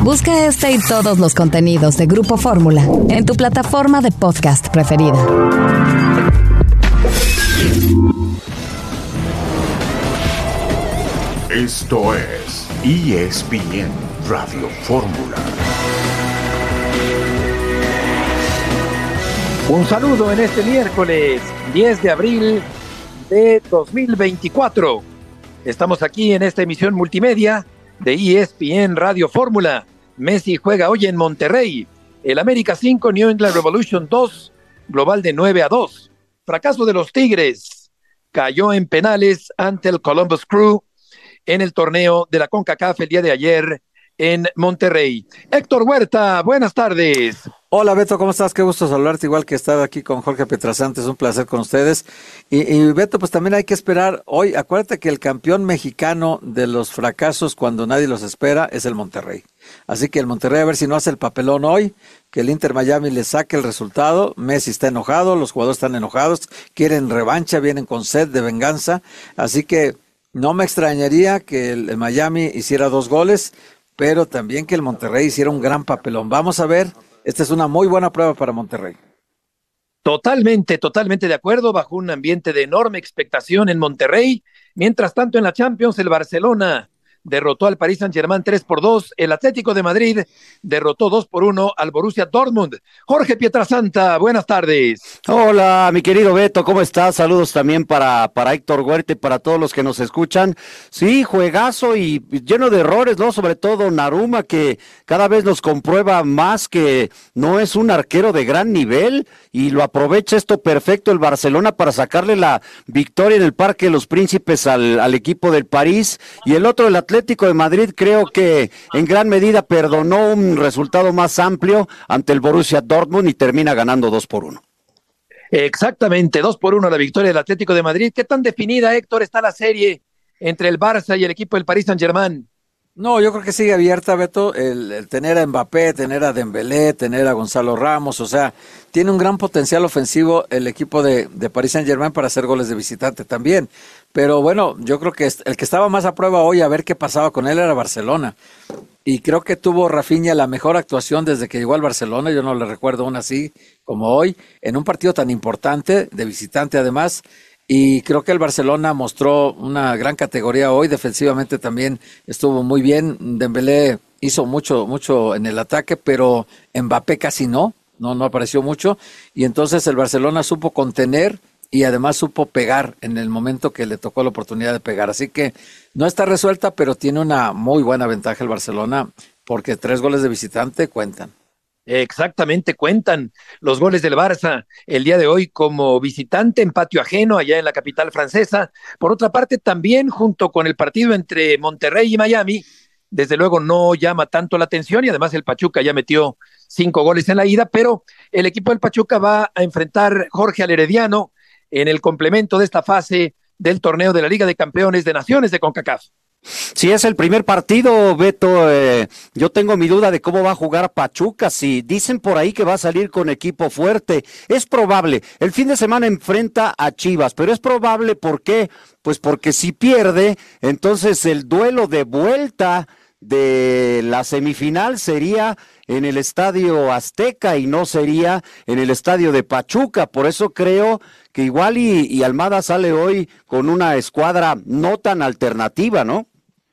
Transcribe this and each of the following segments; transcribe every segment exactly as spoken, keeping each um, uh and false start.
Busca este y todos los contenidos de Grupo Fórmula en tu plataforma de podcast preferida. Esto es E S P N Radio Fórmula. Un saludo en este miércoles diez de abril de dos mil veinticuatro. Estamos aquí en esta emisión multimedia de E S P N Radio Fórmula. Messi juega hoy en Monterrey. El América cinco, New England Revolution dos, global de nueve a dos. Fracaso de los Tigres. Cayó en penales ante el Columbus Crew en el torneo de la CONCACAF el día de ayer en Monterrey. Héctor Huerta, buenas tardes. Hola Beto, ¿cómo estás? Qué gusto saludarte, igual que estar aquí con Jorge Pietrasanta, es un placer con ustedes. Y, y Beto, pues también hay que esperar hoy, acuérdate que el campeón mexicano de los fracasos cuando nadie los espera es el Monterrey. Así que el Monterrey a ver si no hace el papelón hoy, que el Inter Miami le saque el resultado. Messi está enojado, los jugadores están enojados, quieren revancha, vienen con sed de venganza, así que no me extrañaría que el Miami hiciera dos goles, pero también que el Monterrey hiciera un gran papelón. Vamos a ver. Esta es una muy buena prueba para Monterrey. Totalmente, totalmente de acuerdo, bajo un ambiente de enorme expectación en Monterrey. Mientras tanto, en la Champions, el Barcelona derrotó al Paris Saint-Germain tres por dos. El Atlético de Madrid derrotó dos por uno al Borussia Dortmund. Jorge Pietrasanta, buenas tardes. Hola, mi querido Beto, ¿cómo estás? Saludos también para, para Héctor Huerta y para todos los que nos escuchan. Sí, juegazo y lleno de errores, ¿no? Sobre todo Naruma, que cada vez nos comprueba más que no es un arquero de gran nivel y lo aprovecha esto perfecto el Barcelona para sacarle la victoria en el Parque de los Príncipes al, al equipo del París. Y el otro, el Atlético de Madrid, creo que en gran medida perdonó un resultado más amplio ante el Borussia Dortmund y termina ganando dos por uno. Exactamente, dos por uno la victoria del Atlético de Madrid. ¿Qué tan definida, Héctor, está la serie entre el Barça y el equipo del Paris Saint-Germain? No, yo creo que sigue abierta, Beto, el, el tener a Mbappé, tener a Dembélé, tener a Gonzalo Ramos, o sea, tiene un gran potencial ofensivo el equipo de, de Paris Saint-Germain para hacer goles de visitante también, pero bueno, yo creo que el que estaba más a prueba hoy a ver qué pasaba con él era Barcelona, y creo que tuvo Rafinha la mejor actuación desde que llegó al Barcelona, yo no le recuerdo una así como hoy, en un partido tan importante, de visitante además. Y creo que el Barcelona mostró una gran categoría hoy, defensivamente también estuvo muy bien. Dembélé hizo mucho, mucho en el ataque, pero Mbappé casi no, no, no apareció mucho. Y entonces el Barcelona supo contener y además supo pegar en el momento que le tocó la oportunidad de pegar. Así que no está resuelta, pero tiene una muy buena ventaja el Barcelona, porque tres goles de visitante cuentan. Exactamente, cuentan los goles del Barça el día de hoy como visitante en patio ajeno allá en la capital francesa. Por otra parte, también junto con el partido entre Monterrey y Miami, desde luego no llama tanto la atención y además el Pachuca ya metió cinco goles en la ida, pero el equipo del Pachuca va a enfrentar Jorge al Herediano en el complemento de esta fase del torneo de la Liga de Campeones de Naciones de CONCACAF. Si es el primer partido, Beto, eh, yo tengo mi duda de cómo va a jugar Pachuca. Si dicen por ahí que va a salir con equipo fuerte, es probable. El fin de semana enfrenta a Chivas, pero es probable, ¿por qué? Pues porque si pierde, entonces el duelo de vuelta de la semifinal sería en el Estadio Azteca y no sería en el Estadio de Pachuca. Por eso creo que igual y, y Almada sale hoy con una escuadra no tan alternativa, ¿no?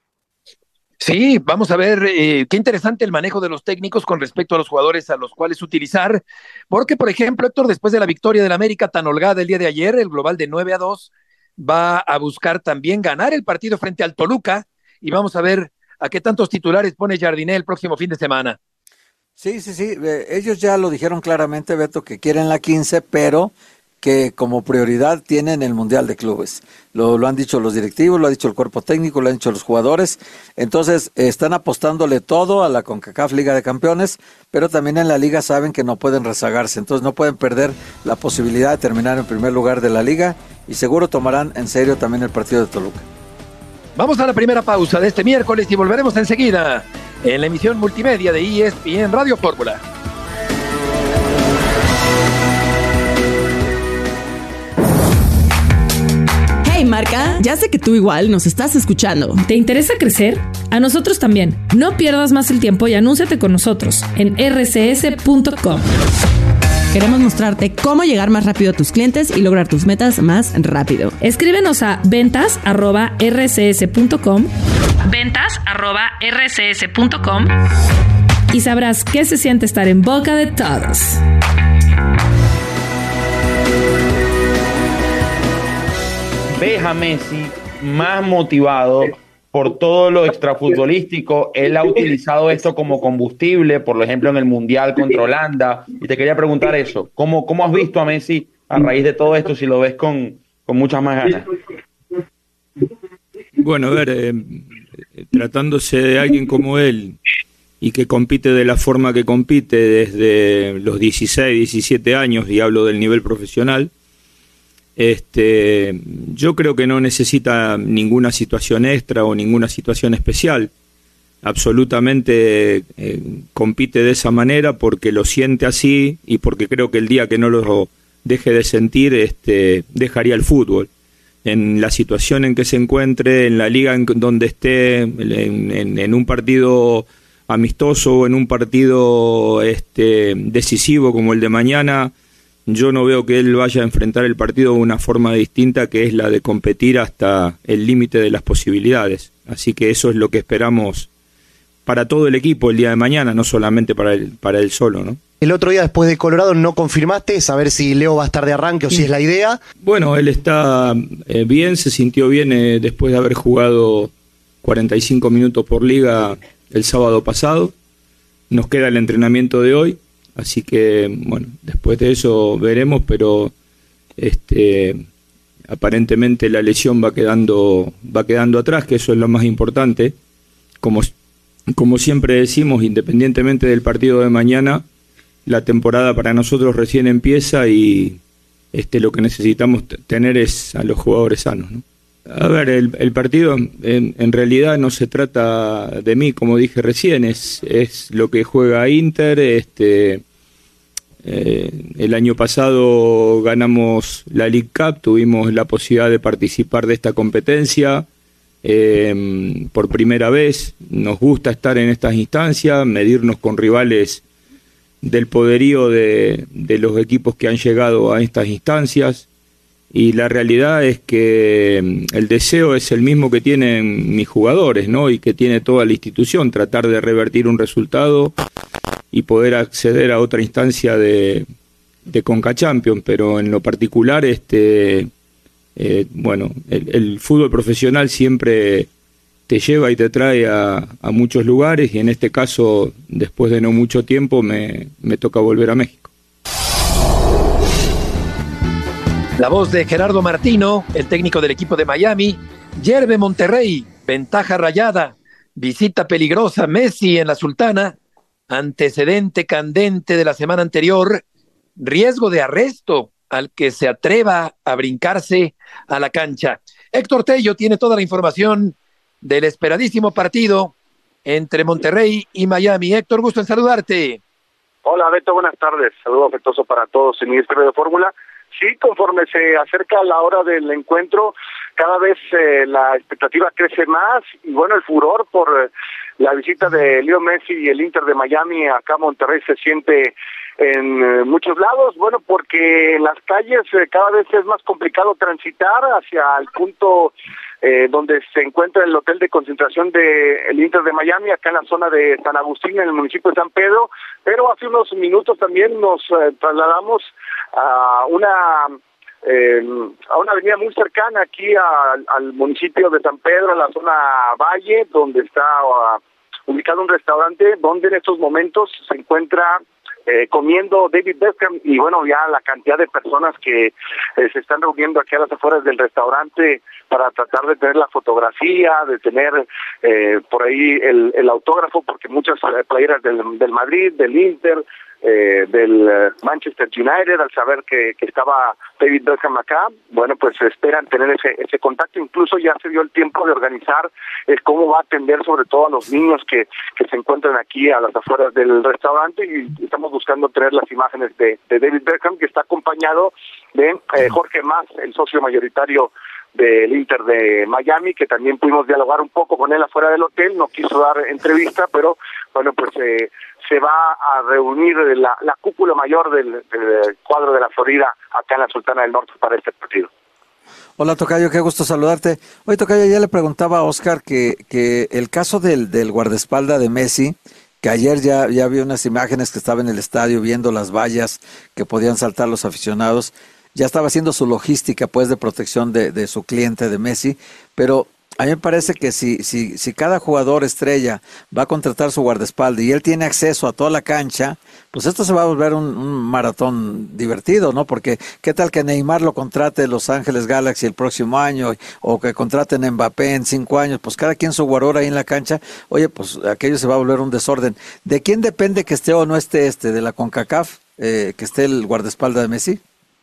Sí, vamos a ver, eh, qué interesante el manejo de los técnicos con respecto a los jugadores a los cuales utilizar, porque por ejemplo, Héctor, después de la victoria del América tan holgada el día de ayer, el global de nueve a dos, va a buscar también ganar el partido frente al Toluca, y vamos a ver a qué tantos titulares pone Jardiné el próximo fin de semana. Sí, sí, sí, eh, ellos ya lo dijeron claramente, Beto, que quieren la quince, pero que como prioridad tienen el Mundial de Clubes. Lo, lo han dicho los directivos, lo ha dicho el cuerpo técnico, lo han dicho los jugadores. Entonces, eh, están apostándole todo a la CONCACAF Liga de Campeones, pero también en la Liga saben que no pueden rezagarse. Entonces, no pueden perder la posibilidad de terminar en primer lugar de la Liga y seguro tomarán en serio también el partido de Toluca. Vamos a la primera pausa de este miércoles y volveremos enseguida en la emisión multimedia de E S P N Radio Fórmula. Hey marca? Ya sé que tú igual nos estás escuchando. ¿Te interesa crecer? A nosotros también. No pierdas más el tiempo y anúnciate con nosotros en r c s punto com. Queremos mostrarte cómo llegar más rápido a tus clientes y lograr tus metas más rápido. Escríbenos a ventas arroba r c s punto com, ventas arroba r c s punto com y sabrás qué se siente estar en boca de todos. Ves a Messi más motivado por todo lo extrafutbolístico. Él ha utilizado esto como combustible, por ejemplo, en el Mundial contra Holanda. Y te quería preguntar eso. ¿Cómo, cómo has visto a Messi a raíz de todo esto, si lo ves con, con muchas más ganas? Bueno, a ver, eh, tratándose de alguien como él y que compite de la forma que compite desde los dieciséis, diecisiete años, y hablo del nivel profesional, Este, yo creo que no necesita ninguna situación extra o ninguna situación especial. Absolutamente eh, compite de esa manera porque lo siente así y porque creo que el día que no lo deje de sentir, este, dejaría el fútbol. En la situación en que se encuentre, en la liga en donde esté, en, en, en un partido amistoso o en un partido este, decisivo como el de mañana, yo no veo que él vaya a enfrentar el partido de una forma distinta, que es la de competir hasta el límite de las posibilidades. Así que eso es lo que esperamos para todo el equipo el día de mañana, no solamente para él, para él solo, ¿no? El otro día, después de Colorado, no confirmaste saber si Leo va a estar de arranque o si es la idea. Bueno, él está eh, bien, se sintió bien eh, después de haber jugado cuarenta y cinco minutos por liga el sábado pasado. Nos queda el entrenamiento de hoy. Así que, bueno, después de eso veremos, pero este, aparentemente la lesión va quedando, va quedando atrás, que eso es lo más importante. Como, como siempre decimos, independientemente del partido de mañana, la temporada para nosotros recién empieza y este, lo que necesitamos t- tener es a los jugadores sanos, ¿no? A ver, el, el partido en, en realidad no se trata de mí, como dije recién, es, es lo que juega Inter. Este, eh, el año pasado ganamos la League Cup, tuvimos la posibilidad de participar de esta competencia eh, por primera vez. Nos gusta estar en estas instancias, medirnos con rivales del poderío de, de los equipos que han llegado a estas instancias. Y la realidad es que el deseo es el mismo que tienen mis jugadores, ¿no? Y que tiene toda la institución, tratar de revertir un resultado y poder acceder a otra instancia de, de Conca Champions. Pero en lo particular, este, eh, bueno, el, el fútbol profesional siempre te lleva y te trae a, a muchos lugares, y en este caso, después de no mucho tiempo, me, me toca volver a México. La voz de Gerardo Martino, el técnico del equipo de Miami. Yerbe Monterrey, ventaja rayada, visita peligrosa Messi en la Sultana, antecedente candente de la semana anterior, riesgo de arresto al que se atreva a brincarse a la cancha. Héctor Tello tiene toda la información del esperadísimo partido entre Monterrey y Miami. Héctor, gusto en saludarte. Hola Beto, buenas tardes, saludo afectuoso para todos en este de Fórmula. Sí, conforme se acerca la hora del encuentro, cada vez eh, la expectativa crece más y bueno, el furor por eh, la visita de Leo Messi y el Inter de Miami acá a Monterrey se siente en eh, muchos lados, bueno, porque en las calles eh, cada vez es más complicado transitar hacia el punto eh, donde se encuentra el hotel de concentración de el Inter de Miami, acá en la zona de San Agustín, en el municipio de San Pedro, pero hace unos minutos también nos eh, trasladamos a una eh, a una avenida muy cercana aquí a, al municipio de San Pedro, en la zona Valle, donde está uh, ubicado un restaurante donde en estos momentos se encuentra Eh, comiendo David Beckham, y bueno, ya la cantidad de personas que eh, se están reuniendo aquí a las afueras del restaurante para tratar de tener la fotografía, de tener eh, por ahí el, el autógrafo, porque muchas playeras del, del Madrid, del Inter, eh, del Manchester United, al saber que, que estaba David Beckham acá, bueno, pues esperan tener ese ese contacto. Incluso ya se dio el tiempo de organizar eh, cómo va a atender sobre todo a los niños que, que se encuentran aquí a las afueras del restaurante, y estamos buscando tener las imágenes de, de David Beckham, que está acompañado de eh, Jorge Mas, el socio mayoritario del Inter de Miami, que también pudimos dialogar un poco con él afuera del hotel, no quiso dar entrevista, pero bueno, pues eh, se va a reunir la, la cúpula mayor del, del cuadro de la Florida acá en la Sultana del Norte para este partido. Hola Tocayo, qué gusto saludarte. Oye Tocayo, ya le preguntaba a Oscar que, que el caso del, del guardaespaldas de Messi, que ayer ya, ya vi unas imágenes que estaba en el estadio viendo las vallas que podían saltar los aficionados, ya estaba haciendo su logística pues de protección de, de su cliente de Messi, pero a mí me parece que si, si, si cada jugador estrella va a contratar su guardaespaldas y él tiene acceso a toda la cancha, pues esto se va a volver un, un maratón divertido, ¿no? Porque qué tal que Neymar lo contrate Los Ángeles Galaxy el próximo año, o que contraten a Mbappé en cinco años, pues cada quien su guaror ahí en la cancha, oye, pues aquello se va a volver un desorden. ¿De quién depende que esté o no esté este? ¿De la CONCACAF, eh, que esté el guardaespaldas de Messi?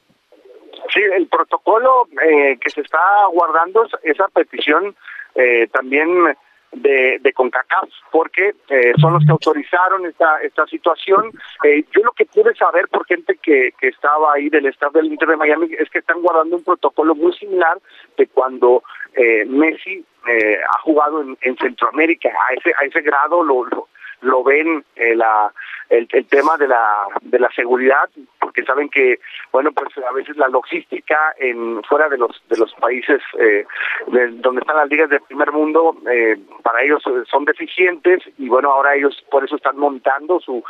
Sí, el protocolo eh, que se está guardando es esa petición eh, también de, de CONCACAF, porque eh, son los que autorizaron esta esta situación. Eh, yo lo que pude saber por gente que, que estaba ahí del staff del Inter de Miami es que están guardando un protocolo muy similar de cuando eh, Messi eh, ha jugado en, en Centroamérica. A ese a ese grado lo, lo lo ven eh, la el, el tema de la de la seguridad, porque saben que bueno, pues a veces la logística en fuera de los de los países eh, de, donde están las ligas de primer mundo, eh, para ellos son deficientes, y bueno, ahora ellos por eso están montando su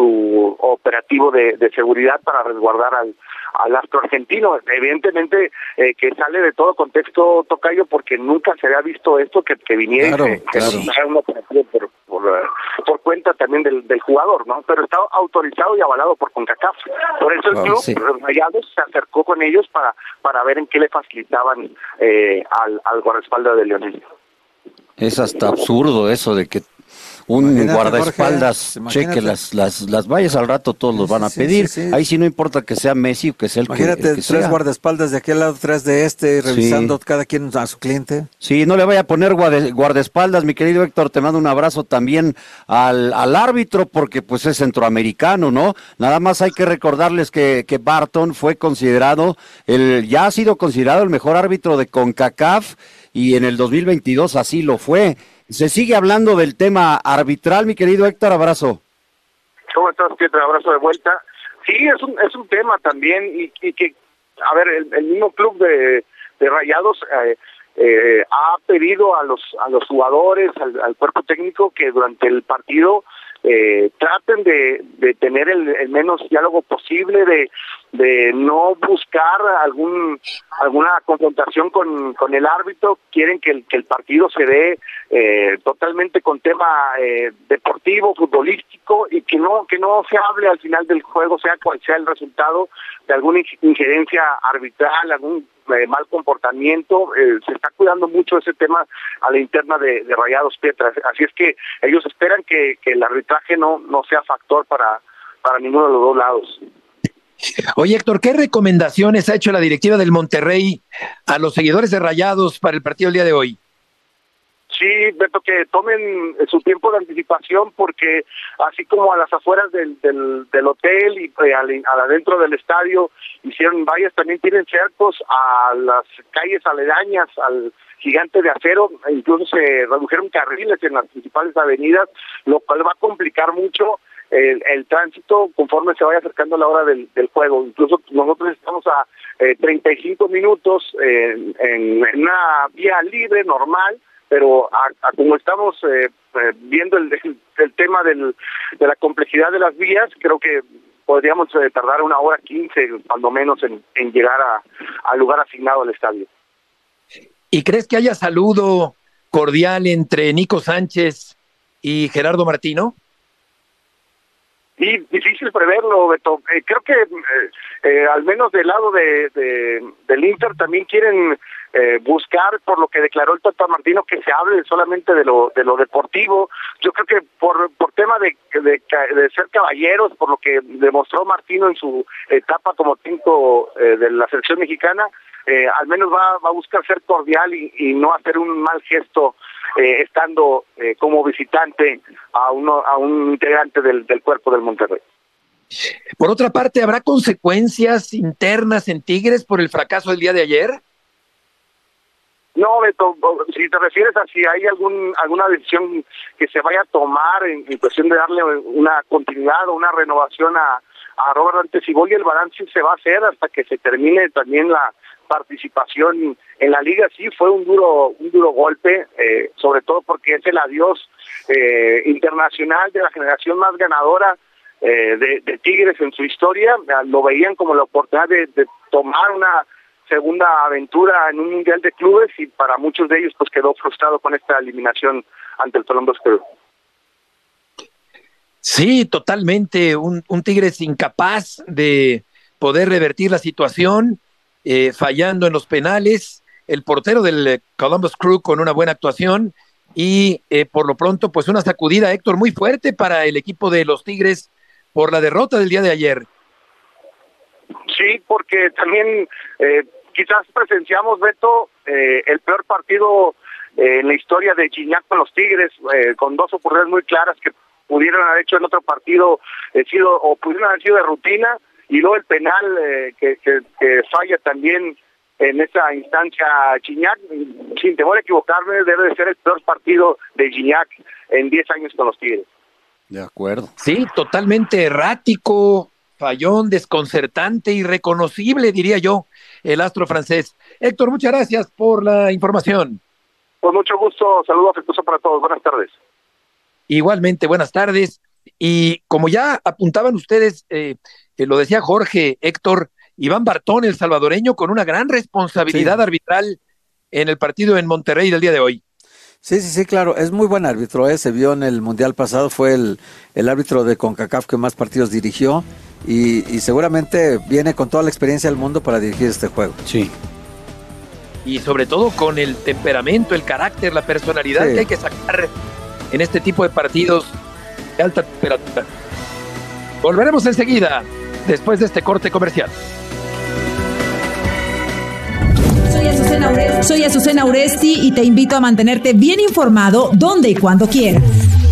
su operativo de, de seguridad para resguardar al al astro argentino. Evidentemente eh, que sale de todo contexto, Tocayo, porque nunca se había visto esto, que, que viniera claro, y se, claro. se un operativo por, por, por cuenta también del, del jugador, ¿no? Pero está autorizado y avalado por CONCACAF. Por eso el oh, club, sí. Rayados, se acercó con ellos para para ver en qué le facilitaban eh, al, al guardaespaldas de Lionel. Es hasta absurdo eso de que un imagínate, guardaespaldas Jorge, cheque las, las las vallas, al rato todos los van a sí, pedir. Sí, sí. Ahí sí no importa que sea Messi o que sea el imagínate, que, el que tres sea. guardaespaldas de aquel lado, tres de este, revisando sí. cada quien a su cliente. Sí, no le vaya a poner guardaespaldas, mi querido Héctor, te mando un abrazo también al, al árbitro, porque pues es centroamericano, ¿no? Nada más hay que recordarles que, que Barton fue considerado, el ya ha sido considerado el mejor árbitro de CONCACAF, y en el dos mil veintidós así lo fue. Se sigue hablando del tema arbitral, mi querido Héctor, abrazo. ¿Cómo estás, Pietro? Abrazo de vuelta. Sí, es un es un tema también, y, y que, a ver, el, el mismo club de, de Rayados eh, eh, ha pedido a los a los jugadores, al, al cuerpo técnico, que durante el partido eh, traten de, de tener el, el menos diálogo posible, de de no buscar algún alguna confrontación con, con el árbitro. Quieren que el, que el partido se dé eh, totalmente con tema eh, deportivo, futbolístico, y que no que no se hable al final del juego, sea cual sea el resultado, de alguna injerencia arbitral, algún eh, mal comportamiento. Eh, se está cuidando mucho ese tema a la interna de, de Rayados, Pietra. Así es que ellos esperan que, que el arbitraje no no sea factor para para ninguno de los dos lados. Oye, Héctor, ¿qué recomendaciones ha hecho la directiva del Monterrey a los seguidores de Rayados para el partido del día de hoy? Sí, Beto, que tomen su tiempo de anticipación, porque así como a las afueras del del, del hotel y eh, al, al adentro del estadio hicieron vallas, también tienen cercos a las calles aledañas al Gigante de Acero. Incluso se redujeron carriles en las principales avenidas, lo cual va a complicar mucho El, el tránsito conforme se vaya acercando la hora del, del juego. Incluso nosotros estamos a eh, treinta y cinco minutos eh, en, en una vía libre, normal, pero a, a como estamos eh, eh, viendo el, el, el tema del, de la complejidad de las vías, creo que podríamos eh, tardar una hora quince, cuando menos, en, en llegar a, al lugar asignado al estadio. ¿Y crees que haya saludo cordial entre Nico Sánchez y Gerardo Martino? Y difícil preverlo, Beto. Eh, creo que eh, eh, al menos del lado de, de del Inter también quieren eh, buscar, por lo que declaró el Tata Martino, que se hable solamente de lo de lo deportivo. Yo creo que por por tema de, de, de ser caballeros, por lo que demostró Martino en su etapa como técnico eh, de la selección mexicana, eh, al menos va, va a buscar ser cordial y, y no hacer un mal gesto Eh, estando eh, como visitante a uno a un integrante del, del cuerpo del Monterrey. Por otra parte, ¿habrá consecuencias internas en Tigres por el fracaso del día de ayer? No, Beto, si te refieres a si hay algún alguna decisión que se vaya a tomar en, en cuestión de darle una continuidad o una renovación a, a Robert Dante Siboldi, el balance se va a hacer hasta que se termine también la participación en la liga. Sí, fue un duro un duro golpe, eh, sobre todo porque es el adiós eh, internacional de la generación más ganadora eh, de, de Tigres en su historia. Lo veían como la oportunidad de, de tomar una segunda aventura en un mundial de clubes, y para muchos de ellos pues quedó frustrado con esta eliminación ante el Columbus Crew. Sí, totalmente, un, un Tigres incapaz de poder revertir la situación, eh, fallando en los penales, el portero del Columbus Crew con una buena actuación, y eh, por lo pronto pues una sacudida, Héctor, muy fuerte para el equipo de los Tigres por la derrota del día de ayer. Sí, porque también eh, quizás presenciamos, Beto, eh, el peor partido eh, en la historia de Gignac con los Tigres, eh, con dos oportunidades muy claras que pudieron haber hecho en otro partido, eh, sido o pudieron haber sido de rutina, y luego el penal eh, que, que, que falla también en esa instancia Gignac. Sin temor a equivocarme, debe de ser el peor partido de Gignac en diez años con los Tigres. De acuerdo. Sí, totalmente errático, fallón, desconcertante, irreconocible, diría yo, el astro francés. Héctor, muchas gracias por la información. Con mucho gusto, saludo afectuoso para todos, buenas tardes. Igualmente, buenas tardes. Y como ya apuntaban ustedes, eh, eh, lo decía Jorge, Héctor, Iván Bartón, el salvadoreño, con una gran responsabilidad sí. arbitral en el partido en Monterrey del día de hoy. Sí, sí, sí, claro, es muy buen árbitro, ¿eh? Se vio en el Mundial pasado, fue el, el árbitro de CONCACAF que más partidos dirigió, y, y seguramente viene con toda la experiencia del mundo para dirigir este juego. Sí. Y sobre todo con el temperamento, el carácter, la personalidad sí. que hay que sacar en este tipo de partidos de alta temperatura. Volveremos enseguida, después de este corte comercial. Soy Azucena Uresti. Soy Azucena Uresti y te invito a mantenerte bien informado donde y cuando quieras.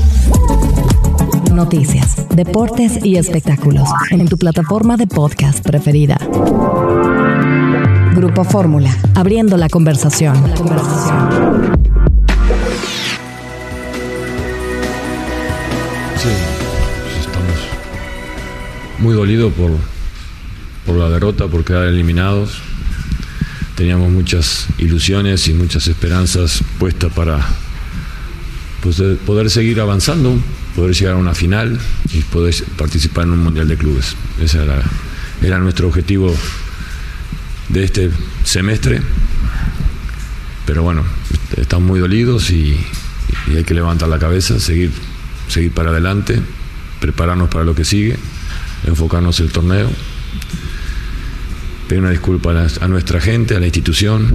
Noticias, deportes y espectáculos en tu plataforma de podcast preferida. Grupo Fórmula, abriendo la conversación. La conversación. Sí, pues estamos muy dolidos por, por la derrota, por quedar eliminados. Teníamos muchas ilusiones y muchas esperanzas puestas para pues, poder seguir avanzando, poder llegar a una final y poder participar en un Mundial de Clubes. Ese era, era nuestro objetivo de este semestre. Pero bueno, estamos muy dolidos y, y hay que levantar la cabeza, seguir, seguir para adelante, prepararnos para lo que sigue, enfocarnos en el torneo. Pedir una disculpa a, la, a nuestra gente, a la institución,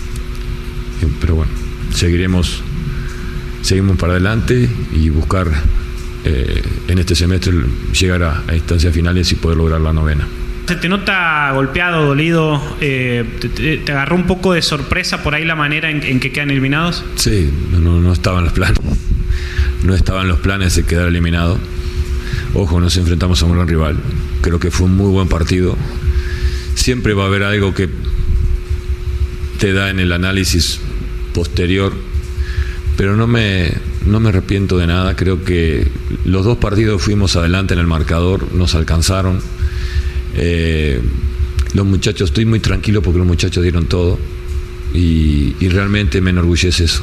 pero bueno, seguiremos, seguimos para adelante y buscar eh, en este semestre llegar a, a instancias finales y poder lograr la novena. Se te nota golpeado, dolido, eh, te, te agarró un poco de sorpresa por ahí la manera en, en que quedan eliminados. Sí, no, no estaban los planes, no estaban los planes de quedar eliminado. Ojo, nos enfrentamos a un gran rival, creo que fue un muy buen partido. Siempre va a haber algo que te da en el análisis posterior, pero no me, no me arrepiento de nada. Creo que los dos partidos fuimos adelante en el marcador, nos alcanzaron. Eh, los muchachos, estoy muy tranquilo porque los muchachos dieron todo y, y realmente me enorgullece eso.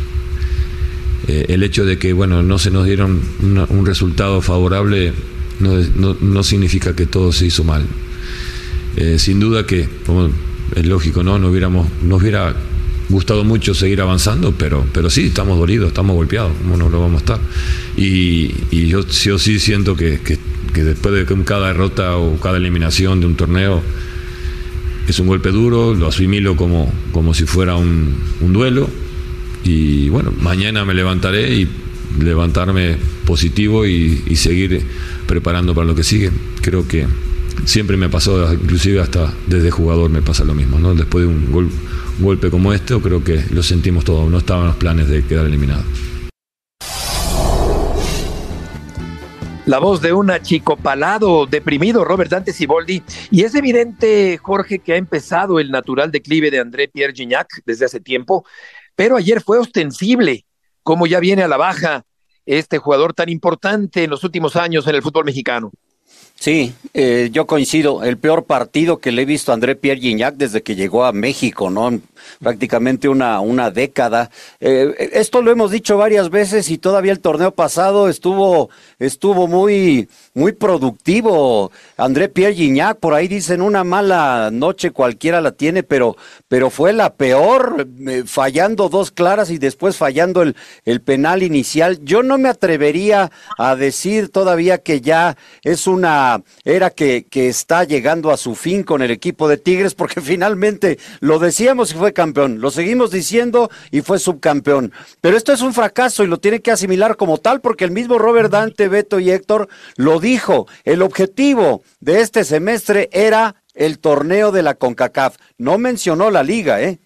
Eh, el hecho de que bueno, no se nos dieron una, un resultado favorable no, no, no significa que todo se hizo mal. Eh, sin duda que, como es lógico, no, no hubiéramos, nos hubiera gustado mucho seguir avanzando, pero, pero sí, estamos dolidos, estamos golpeados, ¿cómo no lo vamos a estar? Y, y yo, yo sí siento que, que, que después de cada derrota o cada eliminación de un torneo es un golpe duro, lo asimilo como, como si fuera un, un duelo, y bueno, mañana me levantaré y levantarme positivo y, y seguir preparando para lo que sigue. Creo que siempre me pasó, inclusive hasta desde jugador me pasa lo mismo, ¿no? Después de un, gol, un golpe como este, creo que lo sentimos todos, no estaban los planes de quedar eliminados. La voz de un achicopalado, deprimido Robert Dante Siboldi. Y es evidente, Jorge, que ha empezado el natural declive de André Pierre Gignac desde hace tiempo, pero ayer fue ostensible cómo ya viene a la baja este jugador tan importante en los últimos años en el fútbol mexicano. Sí, eh, yo coincido. El peor partido que le he visto a André Pierre Gignac desde que llegó a México, ¿no? Prácticamente una, una década. Eh, esto lo hemos dicho varias veces y todavía el torneo pasado estuvo, estuvo muy, muy productivo. André Pierre Gignac, por ahí dicen una mala noche cualquiera la tiene, pero, pero fue la peor, eh, fallando dos claras y después fallando el, el penal inicial. Yo no me atrevería a decir todavía que ya es una era que, que está llegando a su fin con el equipo de Tigres, porque finalmente lo decíamos y fue campeón, lo seguimos diciendo y fue subcampeón, pero esto es un fracaso y lo tiene que asimilar como tal, porque el mismo Robert Dante, Beto y Héctor lo dijo, el objetivo de este semestre era el torneo de la CONCACAF, no mencionó la liga, ¿eh?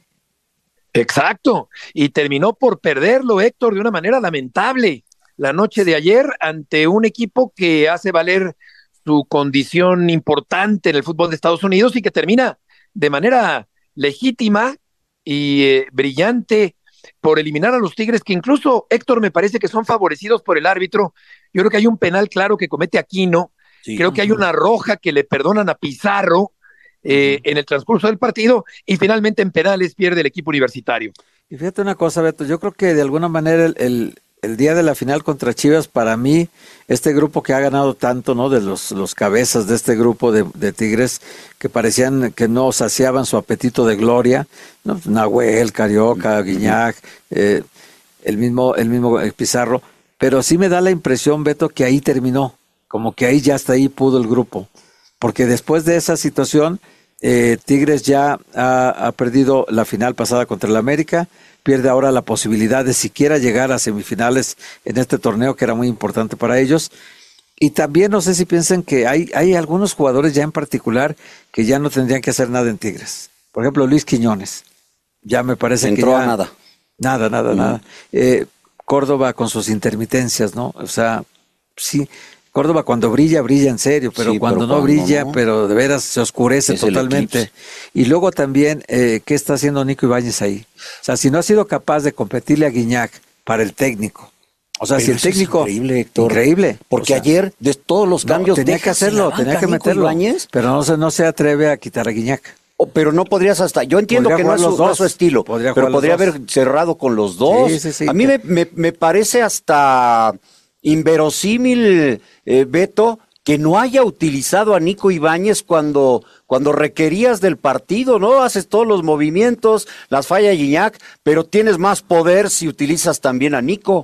Exacto, y terminó por perderlo, Héctor, de una manera lamentable la noche de ayer ante un equipo que hace valer su condición importante en el fútbol de Estados Unidos y que termina de manera legítima y eh, brillante por eliminar a los Tigres, que incluso, Héctor, me parece que son favorecidos por el árbitro. Yo creo que hay un penal claro que comete Aquino, sí. Creo que hay una roja que le perdonan a Pizarro eh, uh-huh. en el transcurso del partido, y finalmente en penales pierde el equipo universitario. Y fíjate una cosa, Beto, yo creo que de alguna manera el... el... El día de la final contra Chivas, para mí, este grupo que ha ganado tanto, ¿no? De los, los cabezas de este grupo de, de Tigres, que parecían que no saciaban su apetito de gloria, ¿no? Nahuel, Carioca, Gignac, eh, el mismo, el mismo Pizarro, pero sí me da la impresión, Beto, que ahí terminó, como que ahí ya hasta ahí pudo el grupo, porque después de esa situación, eh, Tigres ya ha, ha perdido la final pasada contra el América, pierde ahora la posibilidad de siquiera llegar a semifinales en este torneo que era muy importante para ellos. Y también no sé si piensan que hay, hay algunos jugadores ya en particular que ya no tendrían que hacer nada en Tigres. Por ejemplo, Luis Quiñones. Ya me parece Entró que ya... a nada. Nada, nada, mm. nada. Eh, Córdoba con sus intermitencias, ¿no? O sea, sí... Córdoba cuando brilla, brilla en serio, pero sí, cuando pero no cuando brilla, no, pero de veras se oscurece totalmente. Y luego también, eh, ¿qué está haciendo Nico Ibáñez ahí? O sea, si no ha sido capaz de competirle a Gignac para el técnico. O sea, pero si el técnico... Es increíble, Héctor. Increíble. Porque o sea, ayer, de todos los cambios... No, tenía que hacerlo, tenía que meterlo. Ibáñez, pero no se, no se atreve a quitar a Gignac. Oh, pero no podrías hasta... Yo entiendo que no es, su, no es su estilo, podría pero podría haber dos. cerrado con los dos. Sí, sí, sí, a mí me, me, me parece hasta... inverosímil, eh, Beto, que no haya utilizado a Nico Ibáñez cuando, cuando requerías del partido, ¿no? Haces todos los movimientos, las falla Gignac, pero tienes más poder si utilizas también a Nico.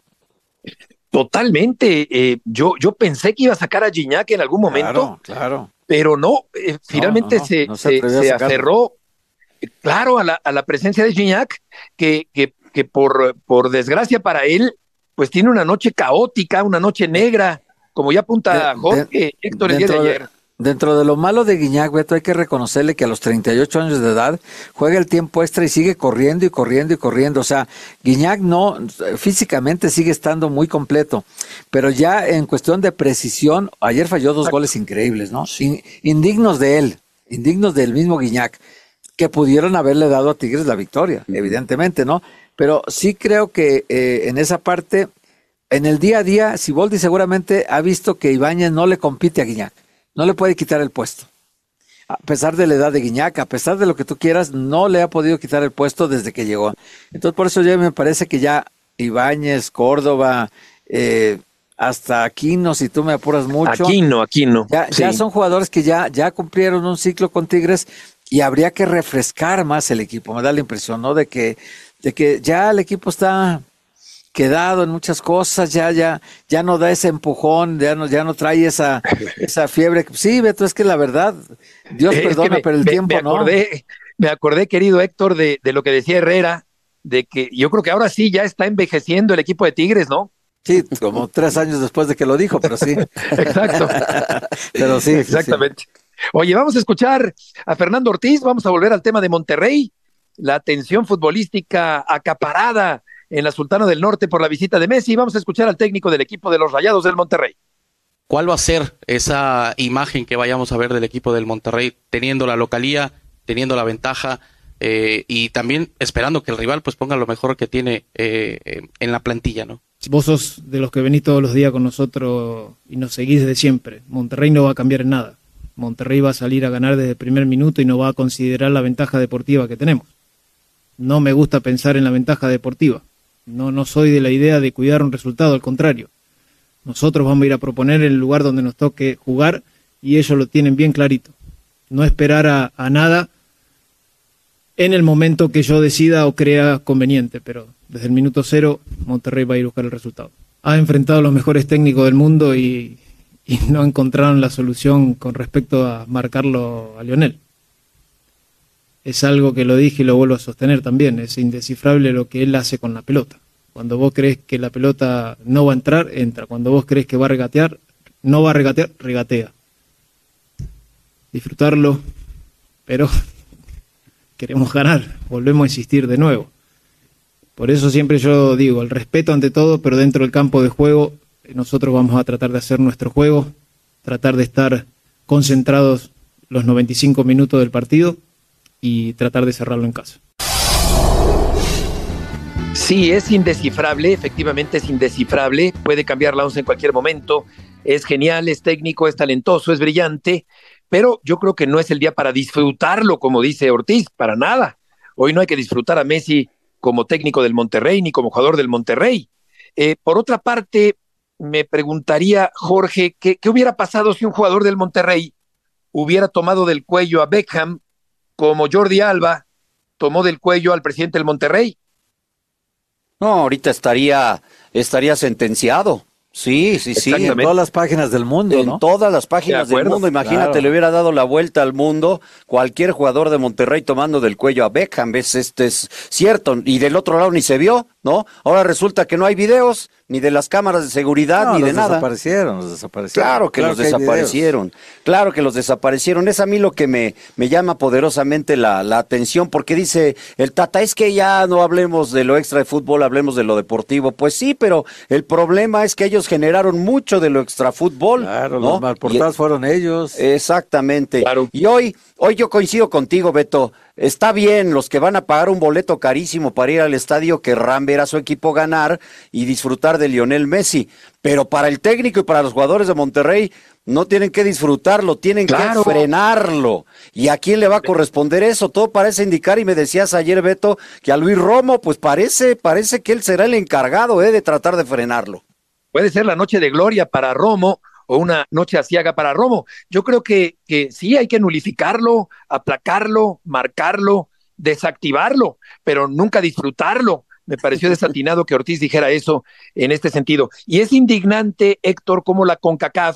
Totalmente. Eh, yo, yo pensé que iba a sacar a Gignac en algún momento, claro, claro. pero no, eh, finalmente no, no, no, se, no se, se, se aferró, claro, a la, a la presencia de Gignac, que, que, que por, por desgracia para él, pues tiene una noche caótica, una noche negra, como ya apunta Jorge, de, Héctor, el día de ayer. Dentro de lo malo de Gignac, Beto, hay que reconocerle que a los treinta y ocho años de edad juega el tiempo extra y sigue corriendo y corriendo y corriendo. O sea, Gignac no, físicamente sigue estando muy completo, pero ya en cuestión de precisión, ayer falló dos goles increíbles, ¿no? Sí. Indignos de él, indignos del mismo Gignac, que pudieron haberle dado a Tigres la victoria, evidentemente, ¿no? Pero sí creo que eh, en esa parte, en el día a día, Siboldi seguramente ha visto que Ibáñez no le compite a Gignac, no le puede quitar el puesto. A pesar de la edad de Gignac, a pesar de lo que tú quieras, no le ha podido quitar el puesto desde que llegó. Entonces por eso ya me parece que ya Ibáñez, Córdoba, eh, hasta Aquino, si tú me apuras mucho. Aquino, Aquino. Ya, sí. ya son jugadores que ya, ya cumplieron un ciclo con Tigres y habría que refrescar más el equipo. Me da la impresión, ¿no? De que de que ya el equipo está quedado en muchas cosas, ya ya ya no da ese empujón, ya no ya no trae esa esa fiebre. Sí, Beto, es que la verdad, Dios es perdona, me, pero el me, tiempo me acordé, no. Me acordé, querido Héctor, de, de lo que decía Herrera, de que yo creo que ahora sí ya está envejeciendo el equipo de Tigres, ¿no? Sí, como tres años después de que lo dijo, pero sí. Exacto. Pero sí. Exactamente. Sí. Oye, vamos a escuchar a Fernando Ortiz, vamos a volver al tema de Monterrey. La atención futbolística acaparada en la Sultana del Norte por la visita de Messi. Vamos a escuchar al técnico del equipo de los Rayados del Monterrey. ¿Cuál va a ser esa imagen que vayamos a ver del equipo del Monterrey, teniendo la localía, teniendo la ventaja eh, y también esperando que el rival pues ponga lo mejor que tiene eh, en la plantilla, ¿no? Vos sos de los que venís todos los días con nosotros y nos seguís desde siempre. Monterrey no va a cambiar en nada. Monterrey va a salir a ganar desde el primer minuto y no va a considerar la ventaja deportiva que tenemos. No me gusta pensar en la ventaja deportiva. No, no soy de la idea de cuidar un resultado, al contrario. Nosotros vamos a ir a proponer el lugar donde nos toque jugar y ellos lo tienen bien clarito. No esperar a, a nada en el momento que yo decida o crea conveniente, pero desde el minuto cero Monterrey va a ir a buscar el resultado. Ha enfrentado a los mejores técnicos del mundo y, y no encontraron la solución con respecto a marcarlo a Lionel. Es algo que lo dije y lo vuelvo a sostener también, es indescifrable lo que él hace con la pelota. Cuando vos crees que la pelota no va a entrar, entra. Cuando vos crees que va a regatear, no va a regatear, regatea. Disfrutarlo, pero queremos ganar, volvemos a insistir de nuevo. Por eso siempre yo digo, el respeto ante todo, pero dentro del campo de juego, nosotros vamos a tratar de hacer nuestro juego, tratar de estar concentrados los noventa y cinco minutos del partido y tratar de cerrarlo en casa. Sí, es indescifrable, efectivamente es indescifrable, puede cambiar la once en cualquier momento, es genial, es técnico, es talentoso, es brillante, pero yo creo que no es el día para disfrutarlo, como dice Ortiz, para nada. Hoy no hay que disfrutar a Messi como técnico del Monterrey ni como jugador del Monterrey. Eh, por otra parte, me preguntaría, Jorge, ¿qué, ¿qué hubiera pasado si un jugador del Monterrey hubiera tomado del cuello a Beckham como Jordi Alba tomó del cuello al presidente del Monterrey? No, ahorita estaría, estaría sentenciado. Sí, sí, sí. En todas las páginas del mundo, en ¿no? En todas las páginas del mundo. Imagínate, claro. Le hubiera dado la vuelta al mundo cualquier jugador de Monterrey tomando del cuello a Beckham. ¿Ves? Este es cierto. Y del otro lado ni se vio, ¿no? Ahora resulta que no hay videos, ni de las cámaras de seguridad, no, ni de nada. Desaparecieron, los desaparecieron. Claro que claro los que desaparecieron. Claro que los desaparecieron. Es a mí lo que me, me llama poderosamente la, la atención, porque dice el Tata, es que ya no hablemos de lo extra de fútbol, hablemos de lo deportivo. Pues sí, pero el problema es que ellos generaron mucho de lo extra fútbol. Claro, ¿no? Los malportados y, fueron ellos. Exactamente. Claro. Y hoy, hoy yo coincido contigo, Beto. Está bien, los que van a pagar un boleto carísimo para ir al estadio querrán ver a su equipo ganar y disfrutar de Lionel Messi, pero para el técnico y para los jugadores de Monterrey no tienen que disfrutarlo, tienen claro. que frenarlo. ¿Y a quién le va a corresponder eso? Todo parece indicar, y me decías ayer, Beto, que a Luis Romo, pues parece, parece que él será el encargado eh, de tratar de frenarlo. Puede ser la noche de gloria para Romo, o una noche aciaga para Romo. Yo creo que, que sí hay que nulificarlo, aplacarlo, marcarlo, desactivarlo, pero nunca disfrutarlo. Me pareció desatinado que Ortiz dijera eso en este sentido. Y es indignante, Héctor, cómo la CONCACAF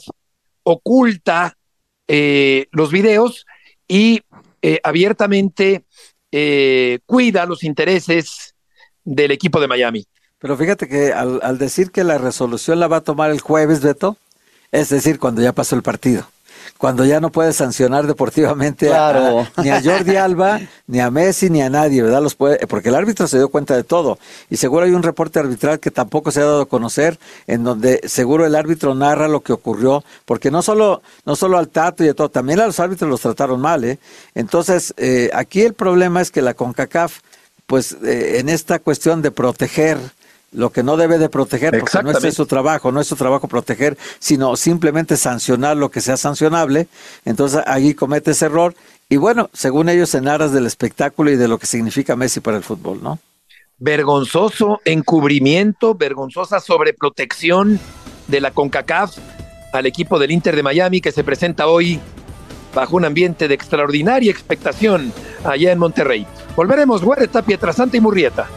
oculta eh, los videos y eh, abiertamente eh, cuida los intereses del equipo de Miami. Pero fíjate que al, al decir que la resolución la va a tomar el jueves, Beto, es decir, cuando ya pasó el partido, cuando ya no puede sancionar deportivamente claro. a, ni a Jordi Alba, ni a Messi, ni a nadie, ¿verdad? Los puede, porque el árbitro se dio cuenta de todo, y seguro hay un reporte arbitral que tampoco se ha dado a conocer, en donde seguro el árbitro narra lo que ocurrió, porque no solo, no solo al Tato y a todo, también a los árbitros los trataron mal, ¿eh? Entonces, eh, aquí el problema es que la CONCACAF, pues, eh, en esta cuestión de proteger lo que no debe de proteger, porque no es su trabajo, no es su trabajo proteger, sino simplemente sancionar lo que sea sancionable. Entonces allí comete ese error, y bueno, según ellos en aras del espectáculo y de lo que significa Messi para el fútbol, ¿no? Vergonzoso encubrimiento, vergonzosa sobreprotección de la CONCACAF al equipo del Inter de Miami, que se presenta hoy bajo un ambiente de extraordinaria expectación allá en Monterrey. Volveremos, Huerta, Pietrasanta y Murrieta.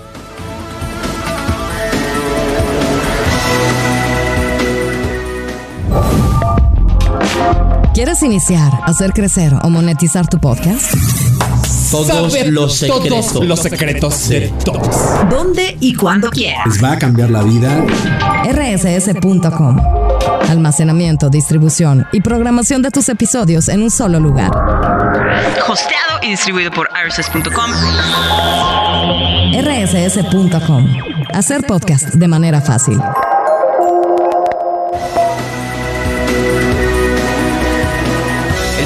¿Quieres iniciar, hacer crecer o monetizar tu podcast? Todos Saber los secretos, todos los secretos de todos. ¿Dónde y cuándo quieras? Les va a cambiar la vida. R S S punto com. Almacenamiento, distribución y programación de tus episodios en un solo lugar. Hosteado y distribuido por R S S punto com. R S S punto com. Hacer podcast de manera fácil.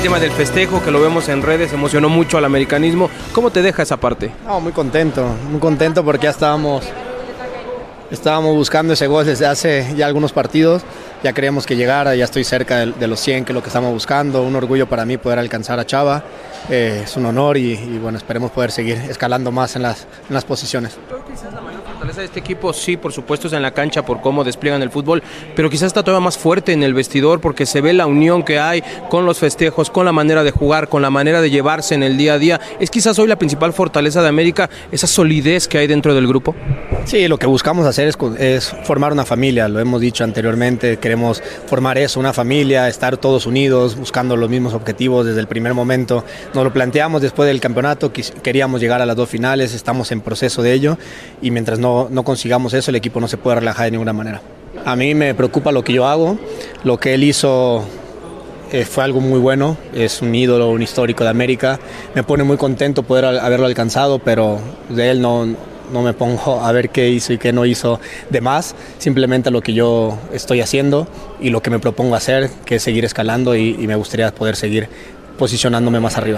tema del festejo que lo vemos en redes emocionó mucho al americanismo. ¿Cómo te deja esa parte? No, muy contento, muy contento porque ya estábamos, estábamos buscando ese gol desde hace ya algunos partidos. Ya creíamos que llegara, ya estoy cerca de, de los cien, que es lo que estamos buscando. Un orgullo para mí poder alcanzar a Chava. Eh, es un honor y, y bueno, esperemos poder seguir escalando más en las, en las posiciones. La fortaleza de este equipo, sí, por supuesto, es en la cancha por cómo despliegan el fútbol, pero quizás está todavía más fuerte en el vestidor porque se ve la unión que hay con los festejos, con la manera de jugar, con la manera de llevarse en el día a día. ¿Es quizás hoy la principal fortaleza de América, esa solidez que hay dentro del grupo? Sí, lo que buscamos hacer es, es formar una familia, lo hemos dicho anteriormente, queremos formar eso, una familia, estar todos unidos, buscando los mismos objetivos desde el primer momento. Nos lo planteamos después del campeonato, queríamos llegar a las dos finales, estamos en proceso de ello y mientras no, no consigamos eso, el equipo no se puede relajar de ninguna manera. A mí me preocupa lo que yo hago, lo que él hizo eh, fue algo muy bueno, es un ídolo, un histórico de América, me pone muy contento poder haberlo alcanzado, pero de él no... no me pongo a ver qué hizo y qué no hizo de más, simplemente lo que yo estoy haciendo y lo que me propongo hacer, que es seguir escalando y, y me gustaría poder seguir posicionándome más arriba.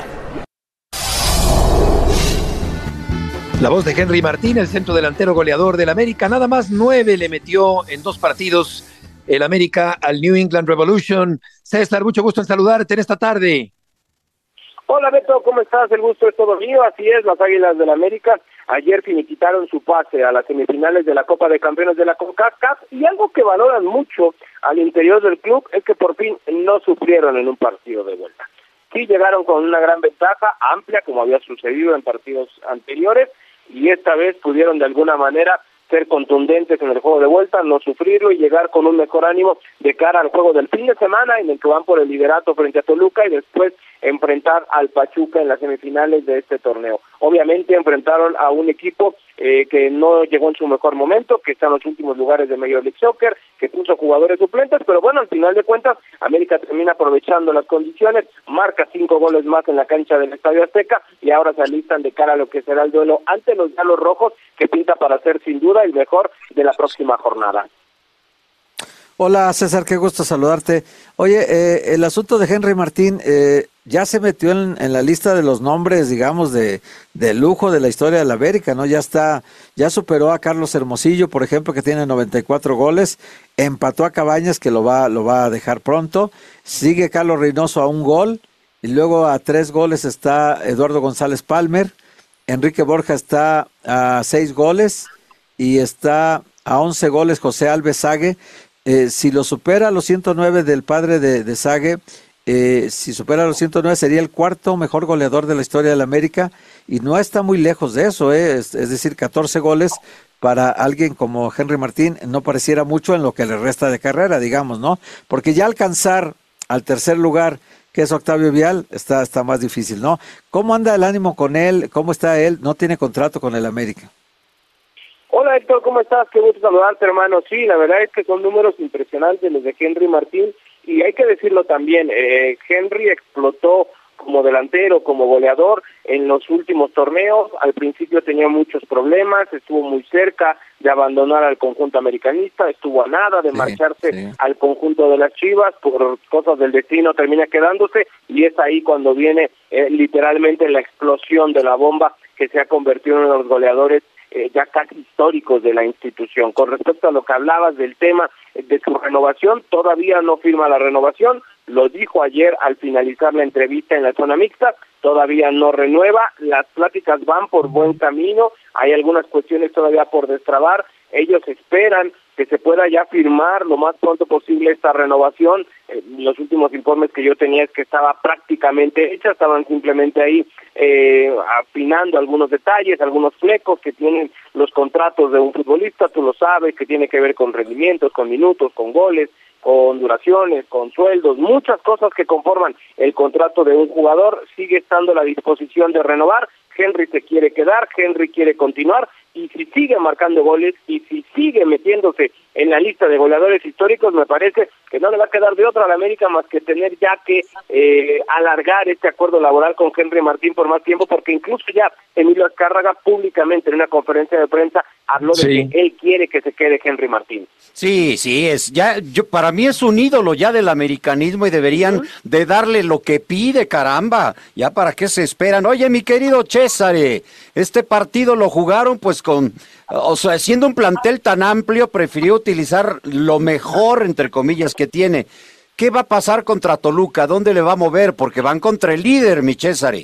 La voz de Henry Martín, el centro delantero goleador del América, nada más nueve le metió en dos partidos el América al New England Revolution. César, mucho gusto en saludarte en esta tarde. Hola Beto, ¿cómo estás? El gusto es todo mío, así es, las Águilas del América ayer finiquitaron su pase a las semifinales de la Copa de Campeones de la CONCACAF y algo que valoran mucho al interior del club es que por fin no sufrieron en un partido de vuelta. Sí llegaron con una gran ventaja, amplia, como había sucedido en partidos anteriores, y esta vez pudieron de alguna manera ser contundentes en el juego de vuelta, no sufrirlo y llegar con un mejor ánimo de cara al juego del fin de semana en el que van por el liderato frente a Toluca y después enfrentar al Pachuca en las semifinales de este torneo. Obviamente enfrentaron a un equipo eh, que no llegó en su mejor momento, que está en los últimos lugares de Major League Soccer, que puso jugadores suplentes, pero bueno, al final de cuentas, América termina aprovechando las condiciones, marca cinco goles más en la cancha del Estadio Azteca y ahora se alistan de cara a lo que será el duelo ante los Diablos Rojos, que pinta para ser sin duda el mejor de la próxima jornada. Hola César, qué gusto saludarte. Oye, eh, el asunto de Henry Martín eh, ya se metió en, en la lista de los nombres, digamos, de, de lujo de la historia de la América, ¿no? Ya está, ya superó a Carlos Hermosillo, por ejemplo, que tiene noventa y cuatro goles, empató a Cabañas, que lo va, lo va a dejar pronto, sigue Carlos Reynoso a un gol, y luego a tres goles está Eduardo González Palmer, Enrique Borja está a seis goles, y está a once goles José Alves Sague. Eh, si lo supera a los ciento nueve del padre de, de Sague, eh, si supera a los ciento nueve sería el cuarto mejor goleador de la historia de la América y no está muy lejos de eso, eh, es, es decir, catorce goles para alguien como Henry Martín no pareciera mucho en lo que le resta de carrera, digamos, ¿no? Porque ya alcanzar al tercer lugar, que es Octavio Vial, está, está más difícil, ¿no? ¿Cómo anda el ánimo con él? ¿Cómo está él? No tiene contrato con el América. Hola Héctor, ¿cómo estás? Qué gusto saludarte, hermano. Sí, la verdad es que son números impresionantes los de Henry Martín y hay que decirlo también, eh, Henry explotó como delantero, como goleador en los últimos torneos. Al principio tenía muchos problemas, estuvo muy cerca de abandonar al conjunto americanista, estuvo a nada de sí, marcharse sí. al conjunto de las Chivas, por cosas del destino termina quedándose y es ahí cuando viene eh, literalmente la explosión de la bomba que se ha convertido en uno de los goleadores Eh, ya casi históricos de la institución. Con respecto a lo que hablabas del tema de su renovación, todavía no firma la renovación, lo dijo ayer al finalizar la entrevista en la zona mixta, todavía no renueva, las pláticas van por buen camino, hay algunas cuestiones todavía por destrabar, ellos esperan que se pueda ya firmar lo más pronto posible esta renovación. Eh, los últimos informes que yo tenía es que estaba prácticamente hecha, estaban simplemente ahí eh, afinando algunos detalles, algunos flecos que tienen los contratos de un futbolista, tú lo sabes, que tiene que ver con rendimientos, con minutos, con goles, con duraciones, con sueldos, muchas cosas que conforman el contrato de un jugador. Sigue estando a la disposición de renovar, Henry se quiere quedar, Henry quiere continuar, y si sigue marcando goles y si sigue metiéndose en la lista de goleadores históricos, me parece que no le va a quedar de otra a la América más que tener ya que eh, alargar este acuerdo laboral con Henry Martín por más tiempo, porque incluso ya Emilio Azcárraga públicamente en una conferencia de prensa habló de Sí. que él quiere que se quede Henry Martín. Sí, sí, es ya yo para mí es un ídolo ya del americanismo y deberían uh-huh. de darle lo que pide, caramba. Ya para qué se esperan. Oye, mi querido César, este partido lo jugaron pues con, o sea, siendo un plantel tan amplio, prefirió utilizar lo mejor entre comillas que tiene. ¿Qué va a pasar contra Toluca? ¿Dónde le va a mover? Porque van contra el líder, mi César.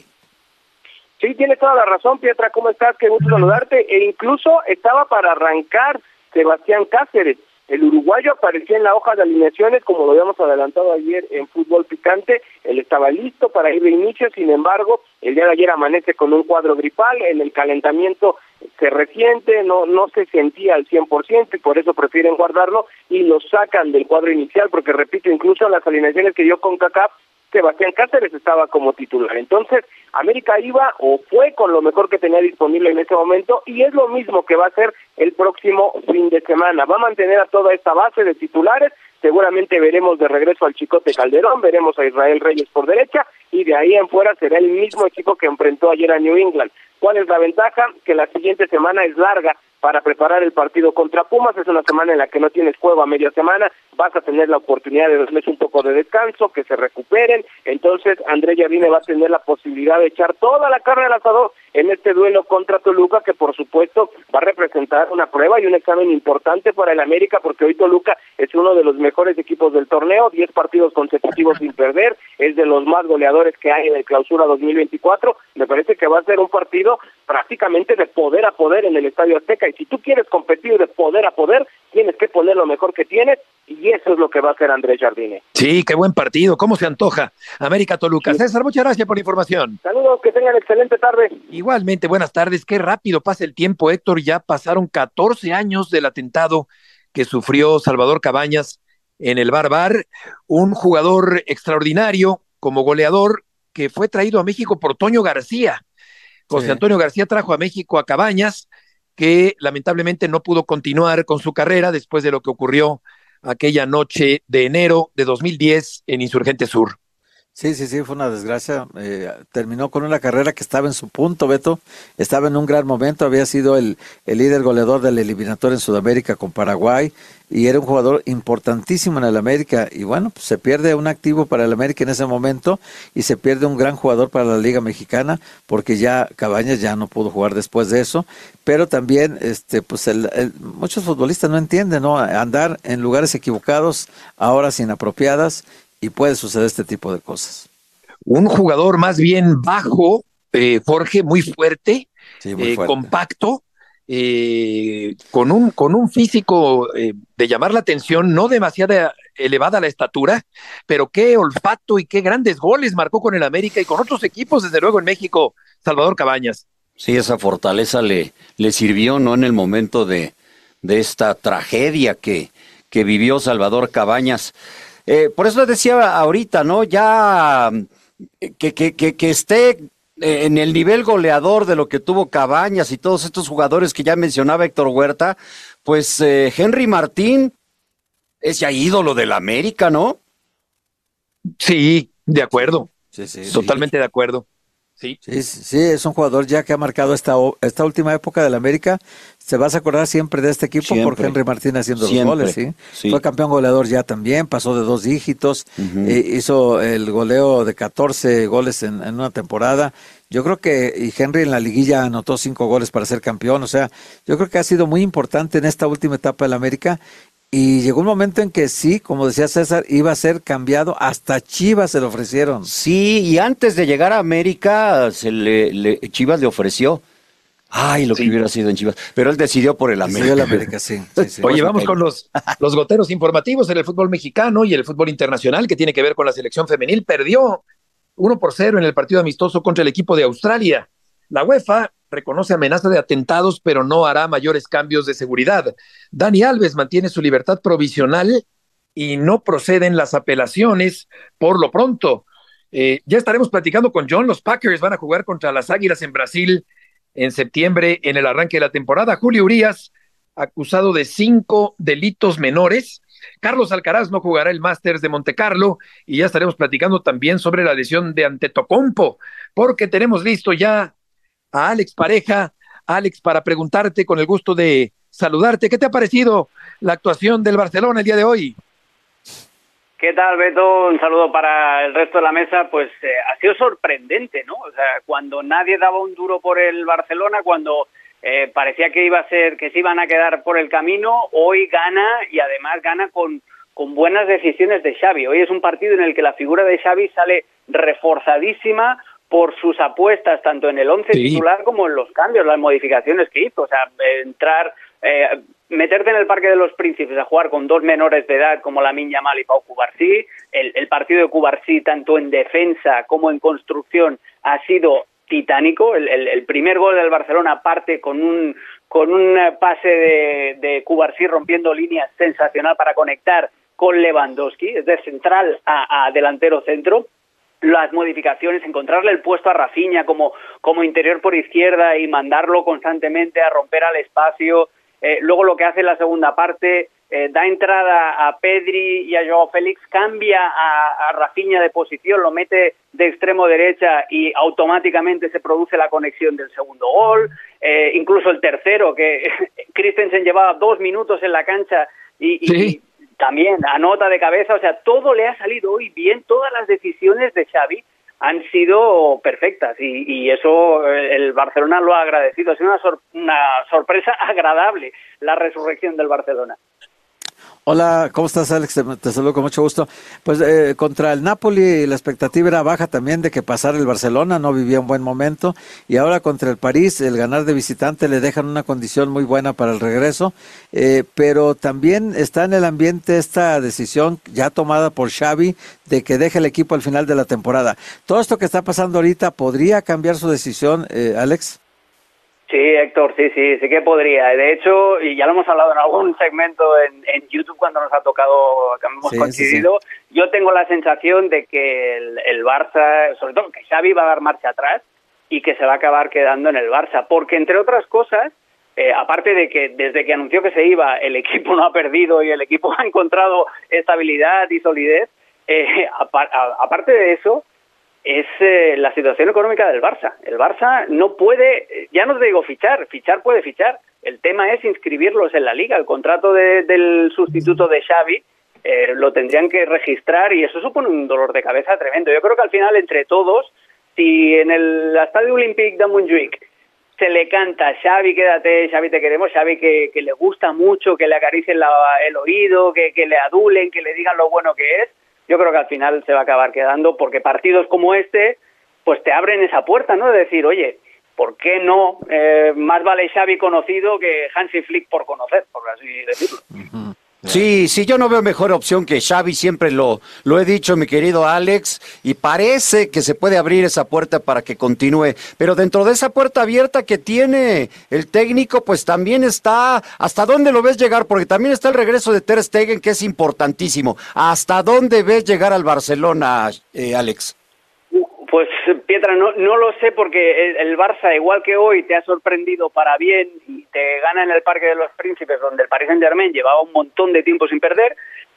Sí, tienes toda la razón, Pietra, ¿cómo estás? Qué gusto saludarte. E incluso estaba para arrancar Sebastián Cáceres. El uruguayo apareció en la hoja de alineaciones, como lo habíamos adelantado ayer en Fútbol Picante. Él estaba listo para ir de inicio, sin embargo, el día de ayer amanece con un cuadro gripal. En el calentamiento se resiente, no, no se sentía al cien por ciento y por eso prefieren guardarlo y lo sacan del cuadro inicial, porque repito, incluso en las alineaciones que dio CONCACAF, Sebastián Cáceres estaba como titular. Entonces, América iba o fue con lo mejor que tenía disponible en ese momento y es lo mismo que va a hacer el próximo fin de semana. Va a mantener a toda esta base de titulares. Seguramente veremos de regreso al Chicote Calderón, veremos a Israel Reyes por derecha y de ahí en fuera será el mismo equipo que enfrentó ayer a New England. ¿Cuál es la ventaja? Que la siguiente semana es larga para preparar el partido contra Pumas. Es una semana en la que no tienes juego a media semana, vas a tener la oportunidad de darles un poco de descanso, que se recuperen. Entonces Andrés Jardine va a tener la posibilidad de echar toda la carne al asador en este duelo contra Toluca, que por supuesto va a representar una prueba y un examen importante para el América, porque hoy Toluca es uno de los mejores equipos del torneo, diez partidos consecutivos sin perder, es de los más goleadores que hay en el Clausura dos mil veinticuatro. Me parece que va a ser un partido prácticamente de poder a poder en el Estadio Azteca, y si tú quieres competir de poder a poder, tienes que poner lo mejor que tienes, y eso es lo que va a hacer Andrés Jardine. Sí, qué buen partido, cómo se antoja América Toluca. Sí. César, muchas gracias por la información. Saludos, que tengan excelente tarde. Igualmente, buenas tardes. Qué rápido pasa el tiempo, Héctor. Ya pasaron catorce años del atentado que sufrió Salvador Cabañas en el Bar Bar, un jugador extraordinario como goleador que fue traído a México por Toño García. José sí. Antonio García trajo a México a Cabañas, que lamentablemente no pudo continuar con su carrera después de lo que ocurrió aquella noche de enero de dos mil diez en Insurgente Sur. Sí, sí, sí, fue una desgracia. Eh, terminó con una carrera que estaba en su punto, Beto. Estaba en un gran momento, había sido el, el líder goleador del eliminatorio en Sudamérica con Paraguay y era un jugador importantísimo en el América. Y bueno, pues se pierde un activo para el América en ese momento y se pierde un gran jugador para la Liga Mexicana porque ya Cabañas ya no pudo jugar después de eso. Pero también, este, pues el, el, muchos futbolistas no entienden, ¿no? Andar en lugares equivocados, a horas inapropiadas. Y puede suceder este tipo de cosas. Un jugador más bien bajo, eh, Jorge, muy fuerte, sí, muy eh, fuerte. compacto, eh, con, un, con un físico eh, de llamar la atención, no demasiado elevada la estatura, pero qué olfato y qué grandes goles marcó con el América y con otros equipos, desde luego en México, Salvador Cabañas. Sí, esa fortaleza le, le sirvió, ¿no? En el momento de, de esta tragedia que, que vivió Salvador Cabañas. Eh, por eso decía ahorita, ¿no? Ya que, que, que, que esté en el nivel goleador de lo que tuvo Cabañas y todos estos jugadores que ya mencionaba Héctor Huerta, pues eh, Henry Martín es ya ídolo del América, ¿no? Sí, de acuerdo. Sí, sí, Totalmente sí. de acuerdo. Sí. Sí, sí, es un jugador ya que ha marcado esta, esta última época del América. Se vas a acordar siempre de este equipo siempre. Por Henry Martín haciendo siempre. Los goles, ¿sí? ¿sí? Fue campeón goleador ya también, pasó de dos dígitos, uh-huh. eh, hizo el goleo de catorce goles en, en una temporada. Yo creo que y Henry en la liguilla anotó cinco goles para ser campeón. O sea, yo creo que ha sido muy importante en esta última etapa del América. Y llegó un momento en que sí, como decía César, iba a ser cambiado, hasta Chivas se lo ofrecieron. Sí, y antes de llegar a América, se le, le Chivas le ofreció. Ay, lo sí. que hubiera sido en Chivas. Pero él decidió por el América. El América sí, sí, sí. Oye, vamos con los, los goteros informativos en el fútbol mexicano y el fútbol internacional, que tiene que ver con la selección femenil. Perdió uno por cero en el partido amistoso contra el equipo de Australia. La UEFA reconoce amenaza de atentados, pero no hará mayores cambios de seguridad. Dani Alves mantiene su libertad provisional y no proceden las apelaciones por lo pronto. Eh, ya estaremos platicando con John. Los Packers van a jugar contra las Águilas en Brasil en septiembre en el arranque de la temporada. Julio Urías, acusado de cinco delitos menores, Carlos Alcaraz no jugará el Masters de Montecarlo y ya estaremos platicando también sobre la lesión de Antetokounmpo, porque tenemos listo ya a Alex Pareja. Alex, para preguntarte, con el gusto de saludarte, ¿qué te ha parecido la actuación del Barcelona el día de hoy? ¿Qué tal, Beto? Un saludo para el resto de la mesa. Pues eh, ha sido sorprendente, ¿no? O sea, cuando nadie daba un duro por el Barcelona, cuando eh, parecía que iba a ser, que se iban a quedar por el camino, hoy gana y además gana con, con buenas decisiones de Xavi. Hoy es un partido en el que la figura de Xavi sale reforzadísima por sus apuestas, tanto en el once sí. titular como en los cambios, las modificaciones que hizo. O sea, entrar... Eh, meterte en el Parque de los Príncipes a jugar con dos menores de edad como Lamine Yamal y Pau Cubarsí, el, el partido de Cubarsí tanto en defensa como en construcción ha sido titánico. El, el, el primer gol del Barcelona parte con un con un pase de, de Cubarsí rompiendo líneas sensacional para conectar con Lewandowski, es de central a, a delantero centro. Las modificaciones, encontrarle el puesto a Rafinha como, como interior por izquierda y mandarlo constantemente a romper al espacio. Eh, luego lo que hace en la segunda parte, eh, da entrada a Pedri y a Joao Félix, cambia a, a Rafinha de posición, lo mete de extremo derecha y automáticamente se produce la conexión del segundo gol. Eh, incluso el tercero, que Christensen llevaba dos minutos en la cancha y, y sí. también anota de cabeza. O sea, todo le ha salido hoy bien, todas las decisiones de Xavi han sido perfectas y, y eso el Barcelona lo ha agradecido. Ha sido una, sor, una sorpresa agradable la resurrección del Barcelona. Hola, ¿cómo estás, Alex? Te, te saludo con mucho gusto. Pues eh, contra el Napoli la expectativa era baja también de que pasara el Barcelona, no vivía un buen momento, y ahora contra el París, el ganar de visitante le dejan una condición muy buena para el regreso, eh, pero también está en el ambiente esta decisión ya tomada por Xavi de que deje el equipo al final de la temporada. ¿Todo esto que está pasando ahorita podría cambiar su decisión, eh, Alex? Sí, Héctor, sí, sí, sí que podría. De hecho, y ya lo hemos hablado en algún segmento en, en YouTube cuando nos ha tocado, que hemos sí, coincidido, sí, sí. Yo tengo la sensación de que el, el Barça, sobre todo que Xavi va a dar marcha atrás y que se va a acabar quedando en el Barça, porque entre otras cosas, eh, aparte de que desde que anunció que se iba, el equipo no ha perdido y el equipo ha encontrado estabilidad y solidez, eh, apar, a, aparte de eso, es eh, la situación económica del Barça. El Barça no puede, ya no te digo fichar, fichar puede fichar, el tema es inscribirlos en la Liga. El contrato de, del sustituto de Xavi eh, lo tendrían que registrar y eso supone un dolor de cabeza tremendo. Yo creo que al final, entre todos, si en el Estadio Olímpic de Montjuic se le canta Xavi, quédate, Xavi, te queremos, Xavi, que, que le gusta mucho, que le acaricien la, el oído, que, que le adulen, que le digan lo bueno que es, yo creo que al final se va a acabar quedando, porque partidos como este pues te abren esa puerta, ¿no? De decir, oye, ¿por qué no? Eh, más vale Xavi conocido que Hansi Flick por conocer, por así decirlo. Uh-huh. Sí, sí, yo no veo mejor opción que Xavi, siempre lo, lo he dicho, mi querido Alex, y parece que se puede abrir esa puerta para que continúe, pero dentro de esa puerta abierta que tiene el técnico, pues también está, ¿hasta dónde lo ves llegar? Porque también está el regreso de Ter Stegen, que es importantísimo. ¿Hasta dónde ves llegar al Barcelona, eh, Alex? Pues, Pietra, no, no lo sé, porque el, el Barça, igual que hoy, te ha sorprendido para bien y te gana en el Parque de los Príncipes, donde el Paris Saint-Germain llevaba un montón de tiempo sin perder,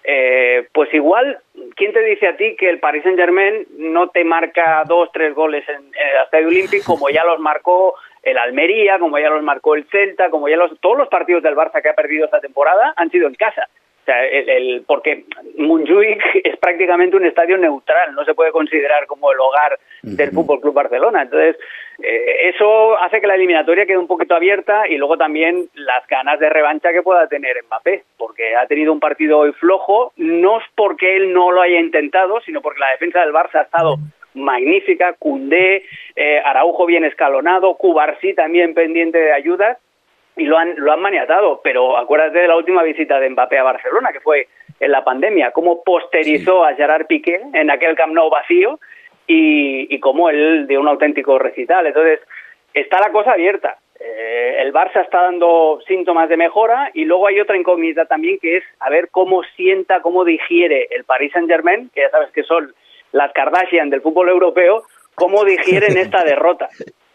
eh, pues igual, ¿quién te dice a ti que el Paris Saint-Germain no te marca dos, tres goles en, en el Estadio Olímpico, como ya los marcó el Almería, como ya los marcó el Celta, como ya los todos los partidos del Barça que ha perdido esta temporada han sido en casa? O sea, el, el, porque Montjuic es prácticamente un estadio neutral, no se puede considerar como el hogar del uh-huh. Fútbol Club Barcelona. Entonces, eh, eso hace que la eliminatoria quede un poquito abierta y luego también las ganas de revancha que pueda tener Mbappé, porque ha tenido un partido hoy flojo, no es porque él no lo haya intentado, sino porque la defensa del Barça ha estado magnífica, Koundé, eh, Araujo bien escalonado, Cubarsí también pendiente de ayudas, y lo han lo han maniatado, pero acuérdate de la última visita de Mbappé a Barcelona, que fue en la pandemia, cómo posterizó sí. a Gerard Piqué en aquel Camp Nou vacío y, y cómo él dio un auténtico recital. Entonces, está la cosa abierta. Eh, el Barça está dando síntomas de mejora y luego hay otra incógnita también, que es a ver cómo sienta, cómo digiere el Paris Saint-Germain, que ya sabes que son las Kardashian del fútbol europeo, cómo digieren esta derrota.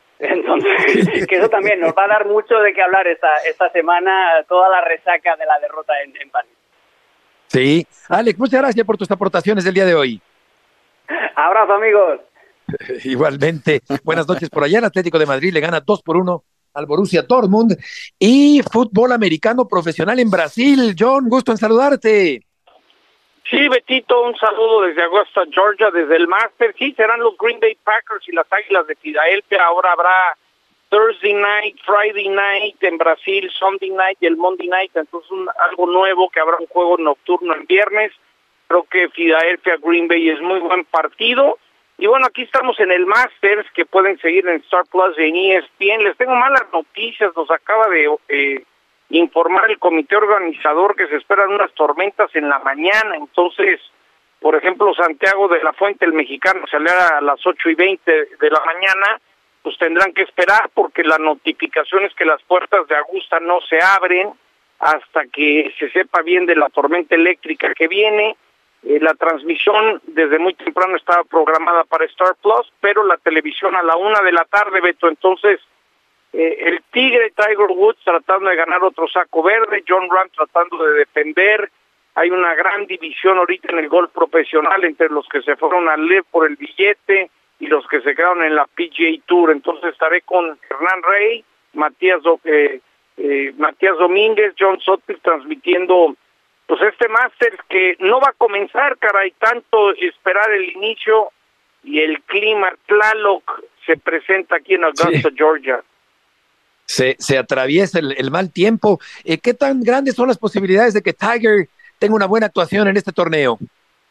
Entonces, que eso también nos va a dar mucho de qué hablar esta esta semana, toda la resaca de la derrota en, en París. Sí. Alex, muchas gracias por tus aportaciones del día de hoy. Abrazo, amigos. Igualmente. Buenas noches por allá. El Atlético de Madrid le gana dos por uno al Borussia Dortmund. Y fútbol americano profesional en Brasil. John, gusto en saludarte. Sí, Betito, un saludo desde Augusta, Georgia, desde el Master. Sí, serán los Green Bay Packers y las Águilas de Filadelfia. Ahora habrá Thursday night, Friday night en Brasil, Sunday night y el Monday night. Entonces un, algo nuevo, que habrá un juego nocturno el viernes. Creo que Filadelfia Green Bay es muy buen partido. Y bueno, aquí estamos en el Masters, que pueden seguir en Star Plus y en E S P N. Les tengo malas noticias, nos acaba de eh, informar el comité organizador que se esperan unas tormentas en la mañana. Entonces, por ejemplo, Santiago de la Fuente, el mexicano, saldrá a las ocho y veinte de la mañana, pues tendrán que esperar, porque la notificación es que las puertas de Augusta no se abren hasta que se sepa bien de la tormenta eléctrica que viene. Eh, la transmisión desde muy temprano estaba programada para Star Plus, pero la televisión a la una de la tarde, Beto. Entonces, eh, el Tigre Tiger Woods tratando de ganar otro saco verde, John Ram tratando de defender. Hay una gran división ahorita en el golf profesional entre los que se fueron a L I V por el billete y los que se quedaron en la P G A Tour. Entonces estaré con Hernán Rey, Matías eh, eh, Matías Domínguez, John Sottil transmitiendo pues este Masters que no va a comenzar, caray, tanto esperar el inicio y el clima. Tlaloc se presenta aquí en Augusta, sí. Georgia. Se, se atraviesa el, el mal tiempo. Eh, ¿Qué tan grandes son las posibilidades de que Tiger tenga una buena actuación en este torneo?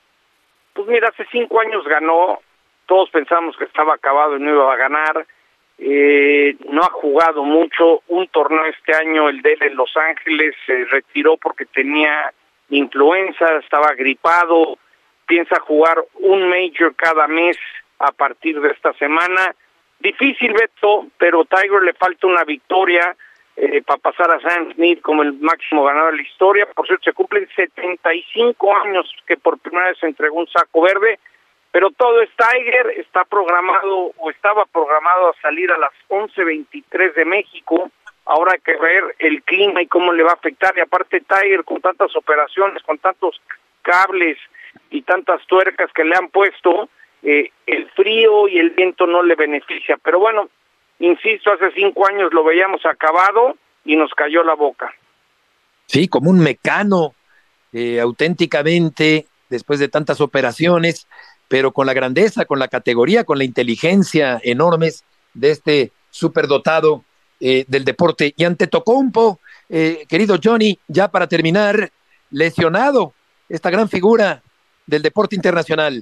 Pues mira, hace cinco años ganó, todos pensamos que estaba acabado y no iba a ganar. Eh, no ha jugado mucho. Un torneo este año, el de él en Los Ángeles, se retiró porque tenía influenza, estaba gripado. Piensa jugar un major cada mes a partir de esta semana. Difícil, Beto, pero Tiger le falta una victoria eh, para pasar a Sam Smith como el máximo ganador de la historia. Por cierto, se cumplen setenta y cinco años que por primera vez se entregó un saco verde, pero todo es Tiger. Está programado o estaba programado a salir a las once veintitrés de México. Ahora hay que ver el clima y cómo le va a afectar. Y aparte Tiger, con tantas operaciones, con tantos cables y tantas tuercas que le han puesto, eh, el frío y el viento no le beneficia. Pero bueno, insisto, hace cinco años lo veíamos acabado y nos cayó la boca. Sí, como un mecano, eh, auténticamente, después de tantas operaciones, pero con la grandeza, con la categoría, con la inteligencia enormes de este superdotado eh, del deporte. Y Antetokounmpo, eh, querido Johnny, ya para terminar, lesionado, esta gran figura del deporte internacional.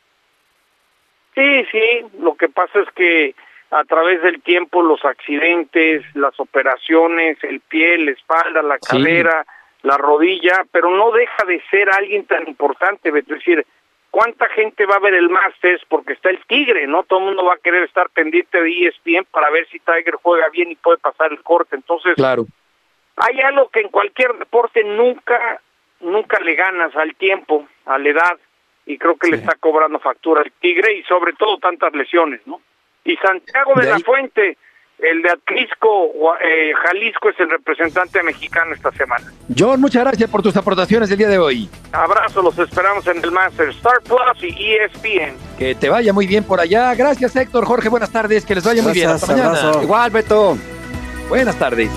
Sí, sí, lo que pasa es que a través del tiempo los accidentes, las operaciones, el pie, la espalda, la cadera, sí, la rodilla, pero no deja de ser alguien tan importante, es decir, ¿cuánta gente va a ver el Masters? Porque está el Tigre, ¿no? Todo el mundo va a querer estar pendiente de E S P N para ver si Tiger juega bien y puede pasar el corte. Entonces, claro, hay algo que en cualquier deporte nunca, nunca le ganas al tiempo, a la edad, y creo que sí le está cobrando factura al Tigre y sobre todo tantas lesiones, ¿no? Y Santiago de, de la Fuente, el de Atlisco, eh, Jalisco, es el representante mexicano esta semana. John, muchas gracias por tus aportaciones del día de hoy. Abrazo, los esperamos en el Master, Star Plus y E S P N. Que te vaya muy bien por allá. Gracias, Héctor. Jorge, buenas tardes. Que les vaya gracias, muy bien. Hasta mañana. Abrazo. Igual, Beto. Buenas tardes.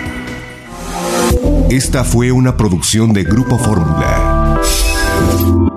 Esta fue una producción de Grupo Fórmula.